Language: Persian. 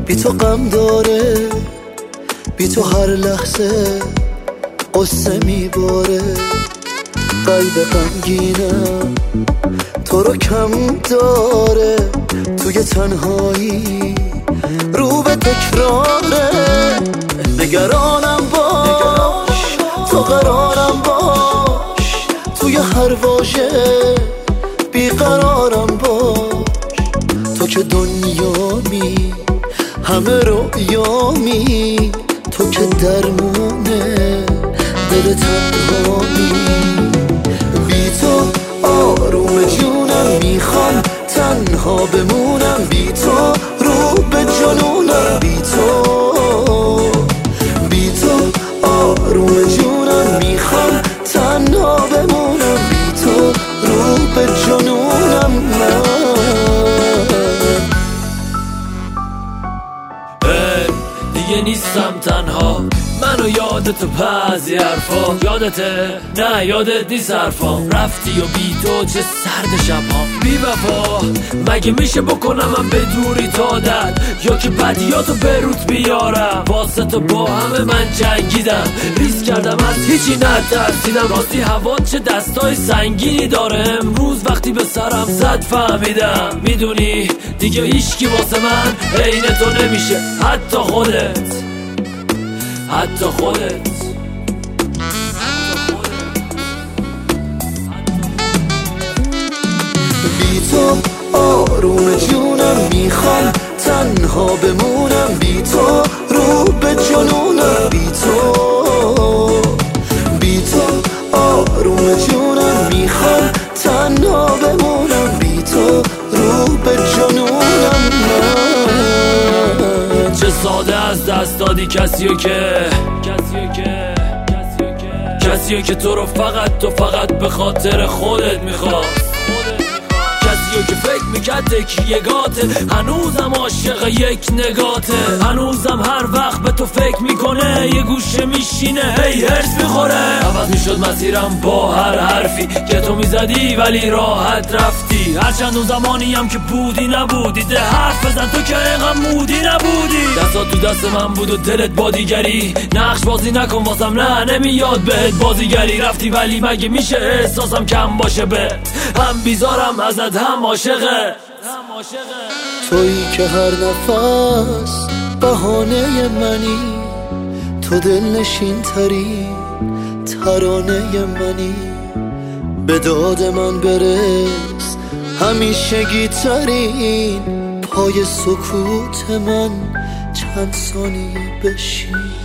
بی تو غم داره، بی تو هر لحظه قصه میباره. قلب غمگینم تو رو کم داره، توی تنهایی رو به تکراره. نگرانم باش، تو قرارم باش، توی هر واژه بیقرارم باش. تو که دنیامی، همه رویامی، تو که درمونه دل تنهامی. بی تو آروم جونم، میخوام تنها بمونم. بی تو رو به جنونم، بی تو آروم جونم، میخوام تنها بمونم. بی تو رو به جنونم من. دیگه نیستم تنها، منو یادتو پس یه حرفا. یادته؟ نه یادت نیست حرفام. رفتی و بی تو چه سرد شبها. بی وفا مگه میشه بکنم من به دوری تو عادت، یا که بدیاتو به روت بیارم. واسه تو با همه من جنگیدم، ریسک کردم از هیچی نترسیدم. راستی هوا چه دستای سنگینی داره، امروز وقتی به سرم زد فهمیدم. میدونی دیگه هیچکی واسه من عین تو نمیشه، حتی خودت، حتی خودت. بی تو آروم جونم، میخوام تنها بمونم. بی تو رو به جنونم، بی تو آروم جونم، میخوام تنها بمونم. بی تو رو به جنونم من. چه ساده از دست دادی کسیو که تو رو فقط به خاطر خودت میخواست. کسیو که فکر میکرد تکیه‌گاته، هنوزم عاشق یک نگاته. هنوزم هر وقت به تو فکر میکنه، یه گوشه میشینه هی هرس میخوره. عوض میشد مسیرم با هر حرفی که تو میزدی، ولی راحت رفتی. هرچند اون زمانی هم که بودی نبودی، ده حرف بزن تو که اینقدر مودی نبودی. دستات تو دست من بود و دلت با دیگری، نقش بازی نکن واسم، نه نمیاد بهت بازیگری. رفتی ولی مگه میشه احساسم کم باشه بهت، هم بیزارم ازت هم عاشقه. تویی که هر نفس بهانه منی، تو دلنشین ترین ترانه منی. به داد من برس همیشگی ترین، پای سکوت من چند ثانیه بشین.